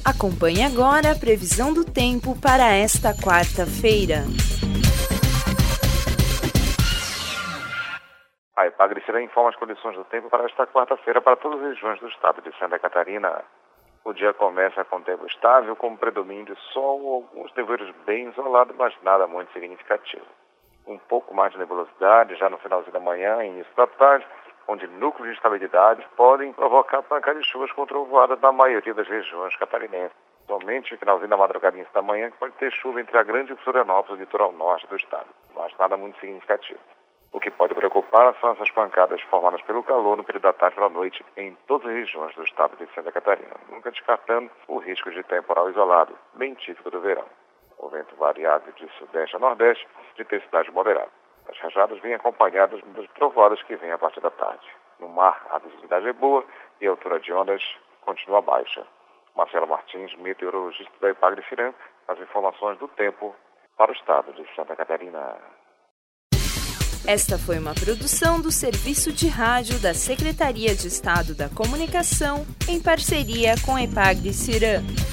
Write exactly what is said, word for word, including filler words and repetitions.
Acompanhe agora a previsão do tempo para esta quarta-feira. A Epagre-Cirã informa as condições do tempo para esta quarta-feira para todas as regiões do estado de Santa Catarina. O dia começa com tempo estável, com predomínio de sol, alguns nevoeiros bem isolados, mas nada muito significativo. Um pouco mais de nebulosidade já no finalzinho da manhã e início da tarde, onde núcleos de instabilidade podem provocar pancadas de chuvas com trovoada na maioria das regiões catarinenses. Somente no finalzinho da madrugada e início da manhã que pode ter chuva entre a Grande Florianópolis e o litoral norte do estado, mas nada muito significativo. O que pode preocupar são essas pancadas formadas pelo calor no período da tarde para a noite em todas as regiões do estado de Santa Catarina, nunca descartando o risco de temporal isolado, bem típico do verão. O vento variável de sudeste a nordeste, de intensidade moderada. As rajadas vêm acompanhadas das trovoadas que vêm a partir da tarde. No mar, a visibilidade é boa e a altura de ondas continua baixa. Marcelo Martins, meteorologista da Epagre-Cirã, as informações do tempo para o estado de Santa Catarina. Esta foi uma produção do Serviço de Rádio da Secretaria de Estado da Comunicação, em parceria com a Epagre-Cirã.